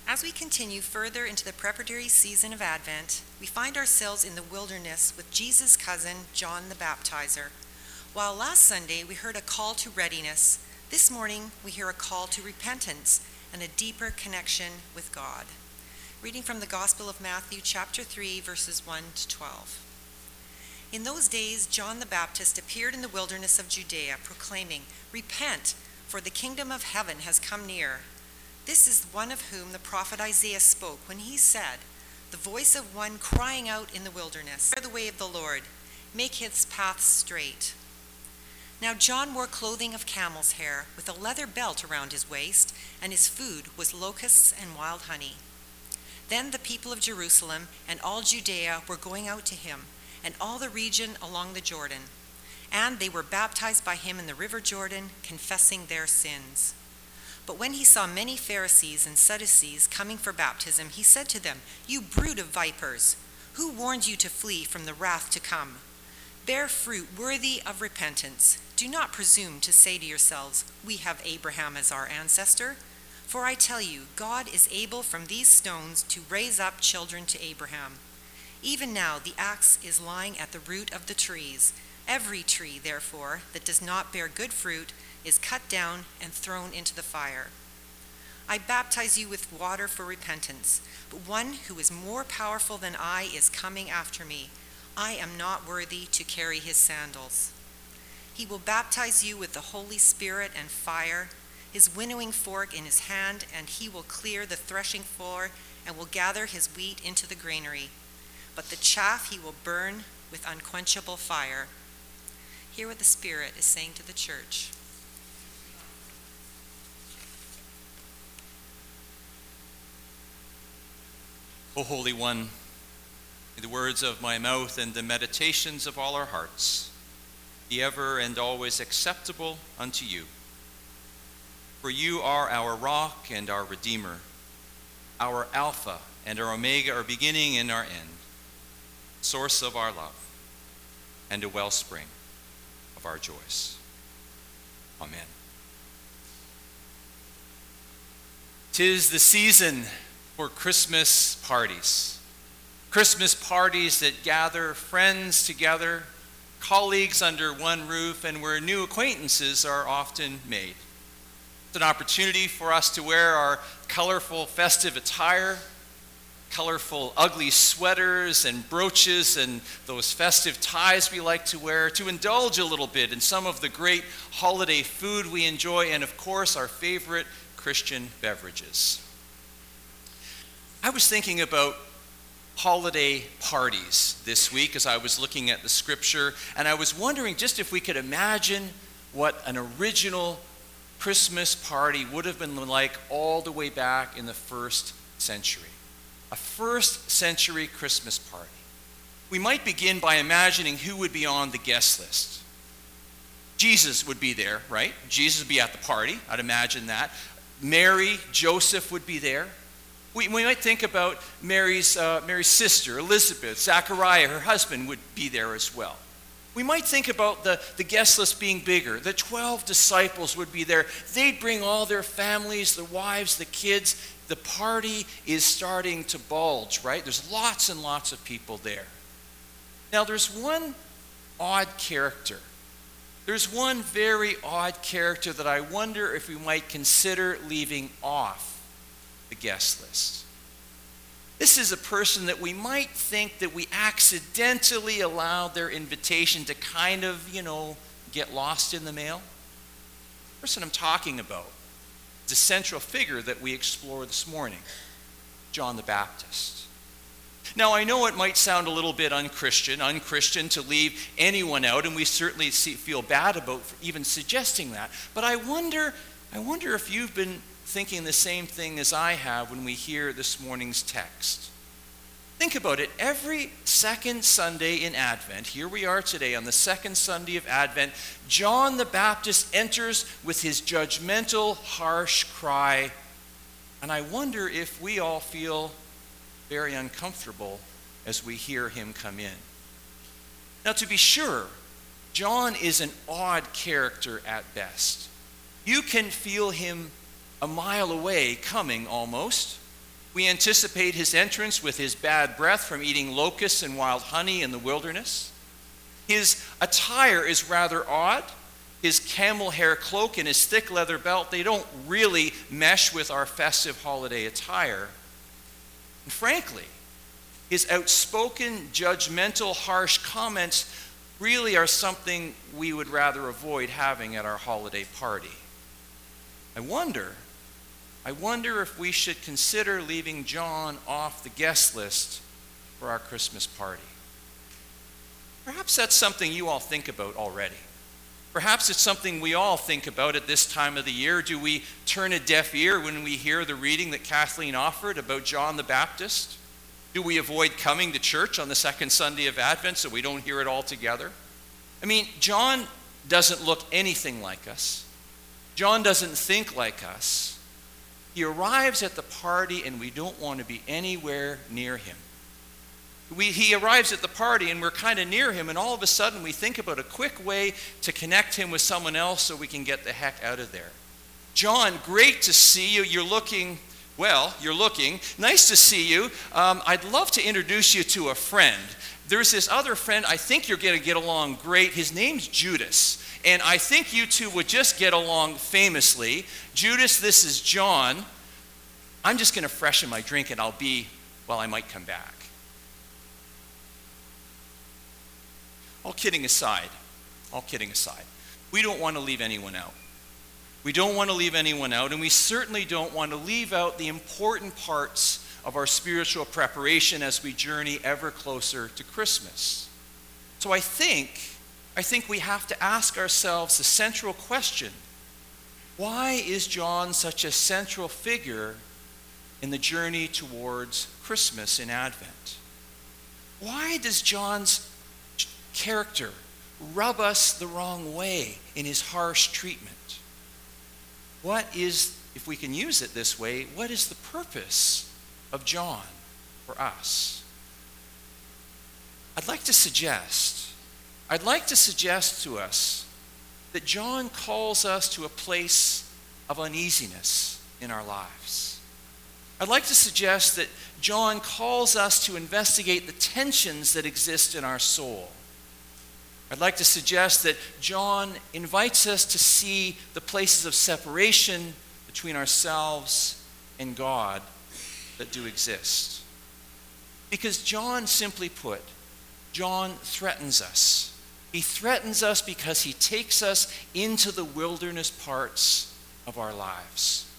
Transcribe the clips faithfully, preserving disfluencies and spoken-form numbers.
As we continue further into the preparatory season of Advent, we find ourselves in the wilderness with Jesus' cousin, John the Baptizer. While last Sunday we heard a call to readiness, this morning we hear a call to repentance and a deeper connection with God. Reading from the Gospel of Matthew, chapter three, verses one to twelve. In those days, John the Baptist appeared in the wilderness of Judea, proclaiming, "Repent, for the kingdom of heaven has come near." This is one of whom the prophet Isaiah spoke when he said, "The voice of one crying out in the wilderness, prepare the way of the Lord, make his paths straight." Now John wore clothing of camel's hair, with a leather belt around his waist, and his food was locusts and wild honey. Then the people of Jerusalem and all Judea were going out to him, and all the region along the Jordan. And they were baptized by him in the river Jordan, confessing their sins. But when he saw many Pharisees and Sadducees coming for baptism, he said to them, "You brood of vipers, who warned you to flee from the wrath to come? Bear fruit worthy of repentance. Do not presume to say to yourselves, 'We have Abraham as our ancestor.' For I tell you, God is able from these stones to raise up children to Abraham. Even now the axe is lying at the root of the trees. Every tree, therefore, that does not bear good fruit is cut down and thrown into the fire. I baptize you with water for repentance, but one who is more powerful than I is coming after me. I am not worthy to carry his sandals. He will baptize you with the Holy Spirit and fire, his winnowing fork in his hand, and he will clear the threshing floor and will gather his wheat into the granary. But the chaff he will burn with unquenchable fire." Hear what the Spirit is saying to the church. O Holy One, may the words of my mouth and the meditations of all our hearts be ever and always acceptable unto you. For you are our rock and our Redeemer, our Alpha and our Omega, our beginning and our end, source of our love, and a wellspring of our joys. Amen. 'Tis the season for Christmas parties. Christmas parties that gather friends together, colleagues under one roof, and where new acquaintances are often made. It's an opportunity for us to wear our colorful festive attire, colorful ugly sweaters and brooches and those festive ties we like to wear, to indulge a little bit in some of the great holiday food we enjoy, and of course our favorite Christian beverages. I was thinking about holiday parties this week as I was looking at the scripture, and I was wondering just if we could imagine what an original Christmas party would have been like all the way back in the first century. A first century Christmas party. We might begin by imagining who would be on the guest list. Jesus would be there, right? Jesus would be at the party, I'd imagine that. Mary, Joseph would be there. We, we might think about Mary's, uh, Mary's sister, Elizabeth, Zachariah, her husband, would be there as well. We might think about the, the guest list being bigger. The twelve disciples would be there. They'd bring all their families, the wives, the kids. The party is starting to bulge, right? There's lots and lots of people there. Now, there's one odd character. There's one very odd character that I wonder if we might consider leaving off the guest list. This is a person that we might think that we accidentally allowed their invitation to kind of, you know, get lost in the mail. The person I'm talking about is a central figure that we explore this morning, John the Baptist. Now, I know it might sound a little bit unchristian, unchristian to leave anyone out, and we certainly see, feel bad about even suggesting that. But I wonder, I wonder if you've been thinking the same thing as I have when we hear this morning's text. Think about it. Every second Sunday in Advent, here we are today on the second Sunday of Advent, John the Baptist enters with his judgmental, harsh cry. And I wonder if we all feel very uncomfortable as we hear him come in. Now, to be sure, John is an odd character at best. You can feel him a mile away coming almost. We anticipate his entrance with his bad breath from eating locusts and wild honey in the wilderness. His attire is rather odd. His camel hair cloak and his thick leather belt, they don't really mesh with our festive holiday attire. And frankly, his outspoken, judgmental, harsh comments really are something we would rather avoid having at our holiday party. I wonder, I wonder if we should consider leaving John off the guest list for our Christmas party. Perhaps that's something you all think about already. Perhaps it's something we all think about at this time of the year. Do we turn a deaf ear when we hear the reading that Kathleen offered about John the Baptist? Do we avoid coming to church on the second Sunday of Advent so we don't hear it all together? I mean, John doesn't look anything like us. John doesn't think like us. He arrives at the party and we don't want to be anywhere near him. We, he arrives at the party and we're kind of near him, and all of a sudden we think about a quick way to connect him with someone else so we can get the heck out of there. John, great to see you. You're looking, well, you're looking. Nice to see you. Um, I'd love to introduce you to a friend. There's this other friend. I think you're going to get along great. His name's Judas, and I think you two would just get along famously. Judas, this is John. I'm just going to freshen my drink and I'll be, well, I might come back. All kidding aside, all kidding aside, we don't want to leave anyone out. We don't want to leave anyone out, and we certainly don't want to leave out the important parts of our spiritual preparation as we journey ever closer to Christmas. So I think, I think we have to ask ourselves the central question: why is John such a central figure in the journey towards Christmas in Advent? Why does John's character rub us the wrong way in his harsh treatment? What is, if we can use it this way, what is the purpose of John for us? I'd like to suggest, I'd like to suggest to us that John calls us to a place of uneasiness in our lives. I'd like to suggest that John calls us to investigate the tensions that exist in our soul. I'd like to suggest that John invites us to see the places of separation between ourselves and God that do exist. Because John, simply put, John threatens us. He threatens us because he takes us into the wilderness parts of our lives.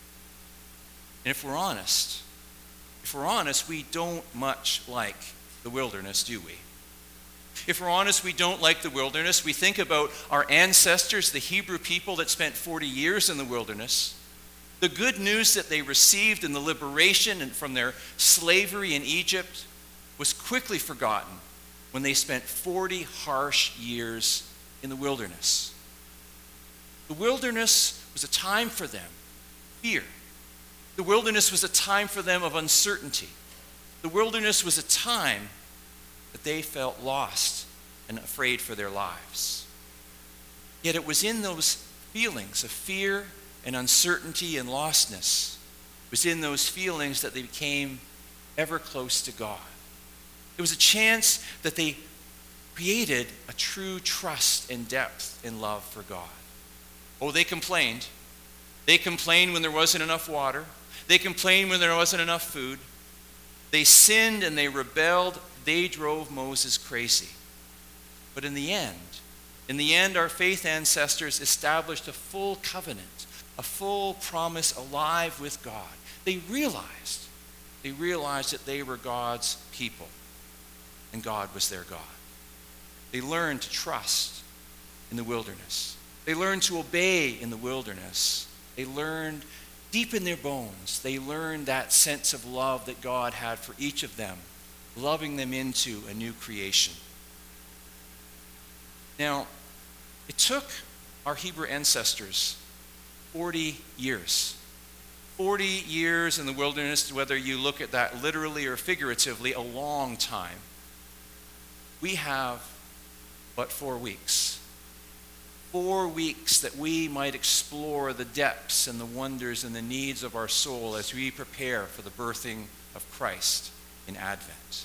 And if we're honest, if we're honest, we don't much like the wilderness, do we? If we're honest, we don't like the wilderness. We think about our ancestors, the Hebrew people that spent forty years in the wilderness. The good news that they received in the liberation and from their slavery in Egypt was quickly forgotten when they spent forty harsh years in the wilderness. The wilderness was a time for them, fear. The wilderness was a time for them of uncertainty. The wilderness was a time that they felt lost and afraid for their lives. Yet it was in those feelings of fear and uncertainty and lostness, it was in those feelings that they became ever close to God. It was a chance that they created a true trust and depth in love for God. Oh, they complained. They complained when there wasn't enough water. They complained when there wasn't enough food. They sinned and they rebelled. They drove Moses crazy. But in the end, in the end, our faith ancestors established a full covenant, a full promise alive with God. They realized, they realized that they were God's people and God was their God. They learned to trust in the wilderness. They learned to obey in the wilderness. They learned deep in their bones, they learned that sense of love that God had for each of them, loving them into a new creation. Now, it took our Hebrew ancestors forty years. forty years in the wilderness, whether you look at that literally or figuratively, a long time. We have but four weeks. Four weeks that we might explore the depths and the wonders and the needs of our soul as we prepare for the birthing of Christ in Advent.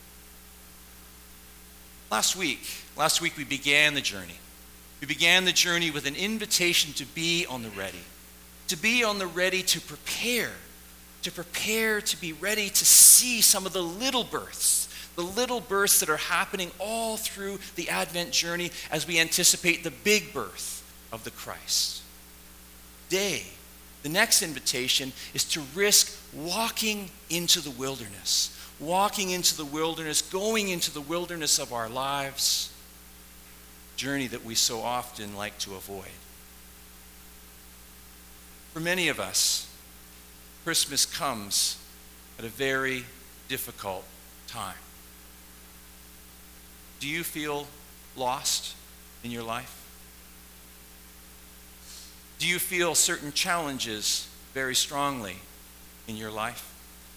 Last week, last week we began the journey. We began the journey with an invitation to be on the ready, to be on the ready to prepare, to prepare to be ready to see some of the little births, the little births that are happening all through the Advent journey as we anticipate the big birth of the Christ. Today, the next invitation is to risk walking into the wilderness, walking into the wilderness, going into the wilderness of our lives, journey that we so often like to avoid. For many of us, Christmas comes at a very difficult time. Do you feel lost in your life? Do you feel certain challenges very strongly in your life?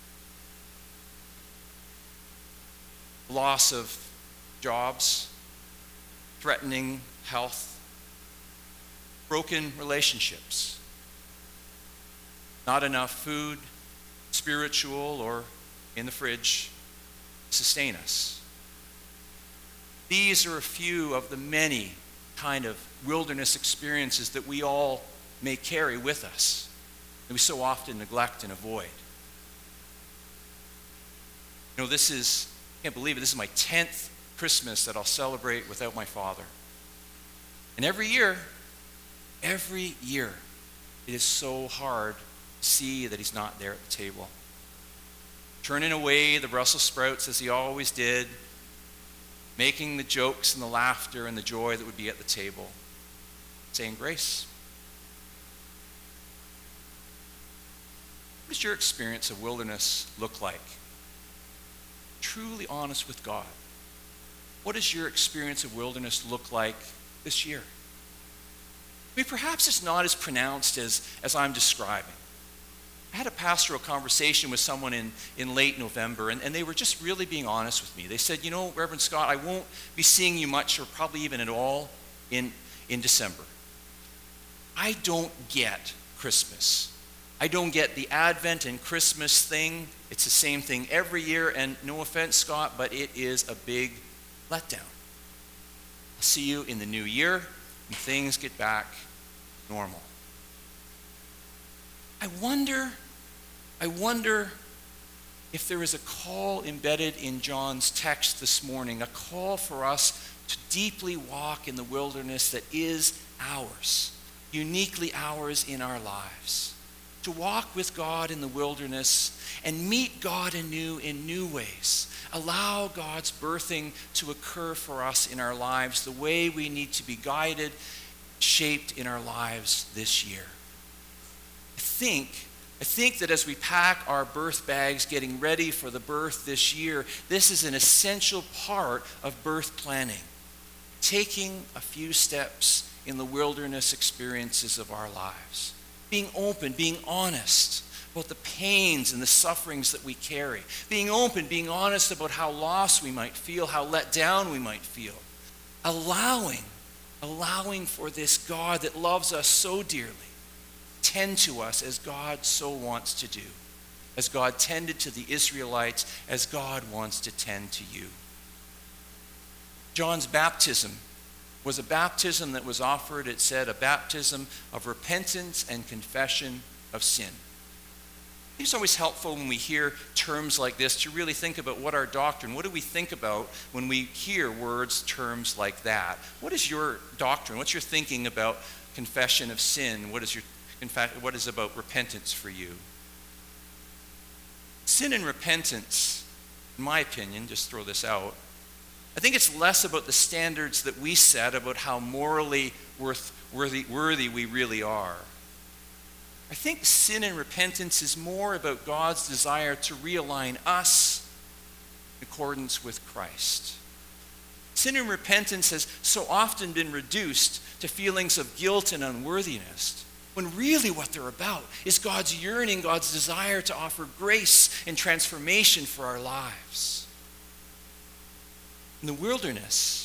Loss of jobs, threatening health, broken relationships, not enough food, spiritual or in the fridge, to sustain us. These are a few of the many kind of wilderness experiences that we all may carry with us, that we so often neglect and avoid. You know, this is, I can't believe it, this is my tenth Christmas that I'll celebrate without my father. And every year, every year, it is so hard to see that he's not there at the table. Turning away the Brussels sprouts as he always did, making the jokes and the laughter and the joy that would be at the table, saying grace. What does your experience of wilderness look like? Truly honest with God. What does your experience of wilderness look like this year? I mean, perhaps it's not as pronounced as, as I'm describing. I had a pastoral conversation with someone in, in late November, and, and they were just really being honest with me. They said, you know, Reverend Scott, I won't be seeing you much or probably even at all in, in December. I don't get Christmas. I don't get the Advent and Christmas thing. It's the same thing every year, and no offense, Scott, but it is a big letdown. I'll see you in the new year when things get back normal. I wonder, I wonder if there is a call embedded in John's text this morning, a call for us to deeply walk in the wilderness that is ours, uniquely ours in our lives. To walk with God in the wilderness and meet God anew in new ways. Allow God's birthing to occur for us in our lives the way we need to be guided, shaped in our lives this year. I think, I think that as we pack our birth bags getting ready for the birth this year, this is an essential part of birth planning. Taking a few steps in the wilderness experiences of our lives. Being open, being honest about the pains and the sufferings that we carry. Being open, being honest about how lost we might feel, how let down we might feel. Allowing, allowing for this God that loves us so dearly, tend to us as God so wants to do. As God tended to the Israelites, as God wants to tend to you. John's baptism was a baptism that was offered, it said, a baptism of repentance and confession of sin. It's always helpful when we hear terms like this to really think about what our doctrine, what do we think about when we hear words, terms like that? What is your doctrine? What's your thinking about confession of sin? What is your what is about repentance for you? Sin and repentance, in my opinion, just throw this out, I think it's less about the standards that we set about how morally worth, worthy, worthy we really are. I think sin and repentance is more about God's desire to realign us in accordance with Christ. Sin and repentance has so often been reduced to feelings of guilt and unworthiness, when really what they're about is God's yearning, God's desire to offer grace and transformation for our lives. In the wilderness,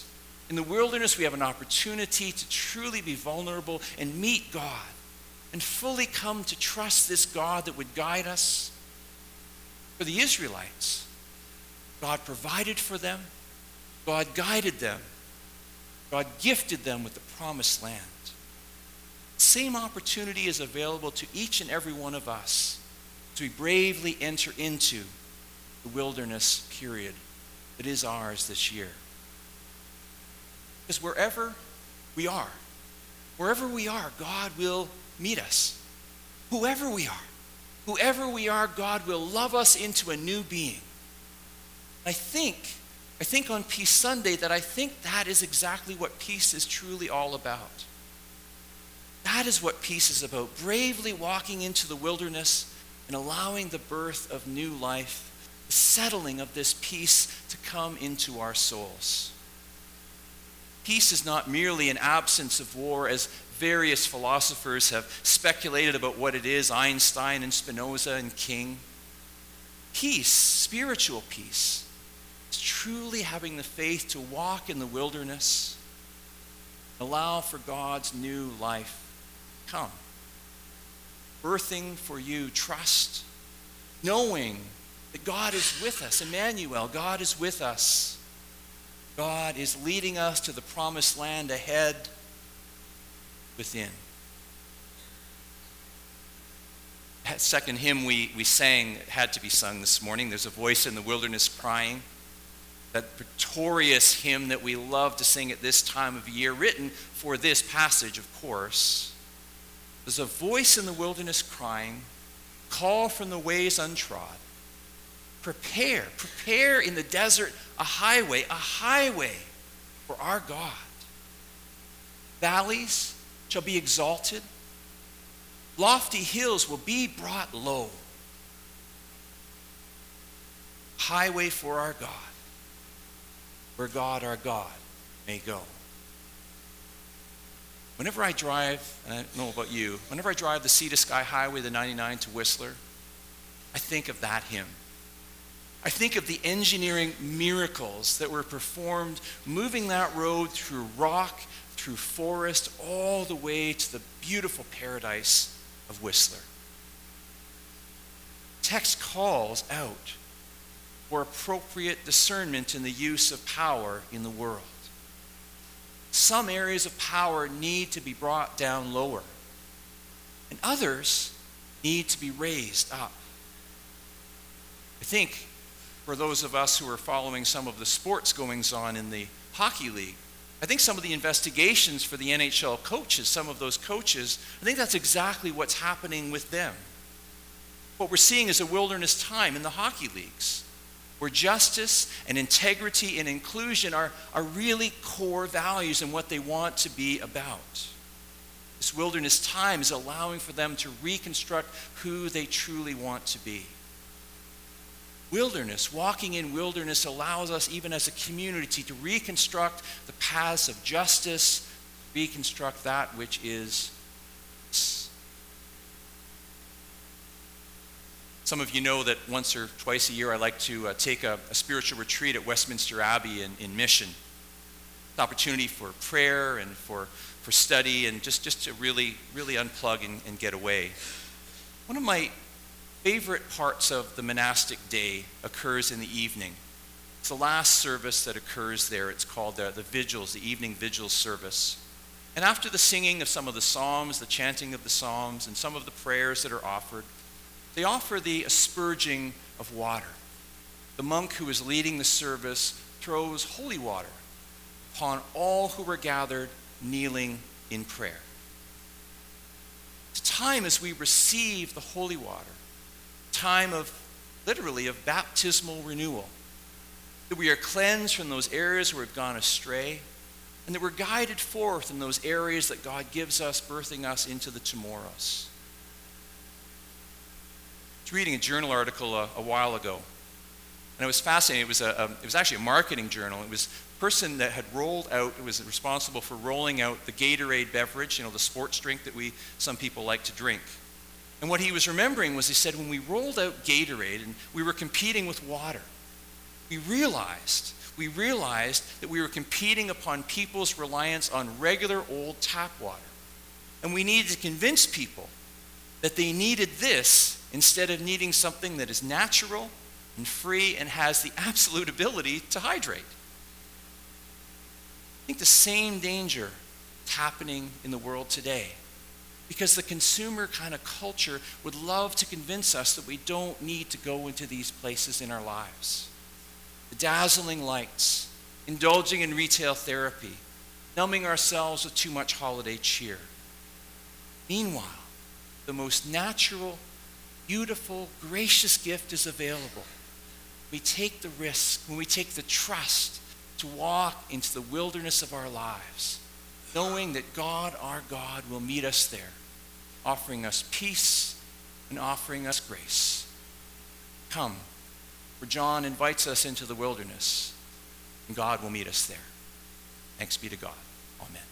In the wilderness, we have an opportunity to truly be vulnerable and meet God and fully come to trust this God that would guide us. For the Israelites, God provided for them, God guided them, God gifted them with the promised land. The same opportunity is available to each and every one of us as we bravely enter into the wilderness period that is ours this year. Because wherever we are, wherever we are, God will meet us. Whoever we are, whoever we are, God will love us into a new being. I think, I think on Peace Sunday that I think that is exactly what peace is truly all about. That is what peace is about, bravely walking into the wilderness and allowing the birth of new life, the settling of this peace to come into our souls. Peace is not merely an absence of war, as various philosophers have speculated about what it is, Einstein and Spinoza and King. Peace, spiritual peace, is truly having the faith to walk in the wilderness, allow for God's new life to come. Birthing for you trust, knowing that God is with us. Emmanuel, God is with us. God is leading us to the promised land ahead, within. That second hymn we, we sang had to be sung this morning. There's a voice in the wilderness crying. That victorious hymn that we love to sing at this time of year, written for this passage, of course. There's a voice in the wilderness crying, call from the ways untrod. Prepare, prepare in the desert a highway, a highway for our God. Valleys shall be exalted. Lofty hills will be brought low. Highway for our God, where God our God may go. Whenever I drive, and I don't know about you, whenever I drive the Sea to Sky Highway, the ninety-nine to Whistler, I think of that hymn. I think of the engineering miracles that were performed moving that road through rock, through forest, all the way to the beautiful paradise of Whistler. Text calls out for appropriate discernment in the use of power in the world. Some areas of power need to be brought down lower, and others need to be raised up. I think for those of us who are following some of the sports goings on in the hockey league, I think some of the investigations for the N H L coaches, some of those coaches, I think that's exactly what's happening with them. What we're seeing is a wilderness time in the hockey leagues, where justice and integrity and inclusion are, are really core values and what they want to be about. This wilderness time is allowing for them to reconstruct who they truly want to be. Wilderness, walking in wilderness allows us, even as a community, to reconstruct the paths of justice, reconstruct that which is. Some of you know that once or twice a year I like to uh, take a, a spiritual retreat at Westminster Abbey in, in Mission. It's an opportunity for prayer and for, for study and just, just to really, really unplug and, and get away. One of my favorite parts of the monastic day occurs in the evening. It's the last service that occurs there. It's called the, the vigils, the evening vigils service. And after the singing of some of the psalms, the chanting of the psalms, and some of the prayers that are offered, they offer the asperging of water. The monk who is leading the service throws holy water upon all who are gathered kneeling in prayer. It's a time as we receive the holy water, time of, literally, of baptismal renewal, that we are cleansed from those areas where we've gone astray, and that we're guided forth in those areas that God gives us, birthing us into the tomorrows. I was reading a journal article a, a while ago, and it was fascinating. It was, a, a, it was actually a marketing journal. It was a person that had rolled out, it was responsible for rolling out the Gatorade beverage, you know, the sports drink that we, some people like to drink. And what he was remembering was, he said, when we rolled out Gatorade and we were competing with water, we realized we realized that we were competing upon people's reliance on regular old tap water. And we needed to convince people that they needed this instead of needing something that is natural and free and has the absolute ability to hydrate. I think the same danger is happening in the world today, because the consumer kind of culture would love to convince us that we don't need to go into these places in our lives. The dazzling lights, indulging in retail therapy, numbing ourselves with too much holiday cheer. Meanwhile, the most natural, beautiful, gracious gift is available. We take the risk, when we take the trust to walk into the wilderness of our lives, knowing that God, our God, will meet us there, offering us peace and offering us grace. Come, for John invites us into the wilderness, and God will meet us there. Thanks be to God. Amen.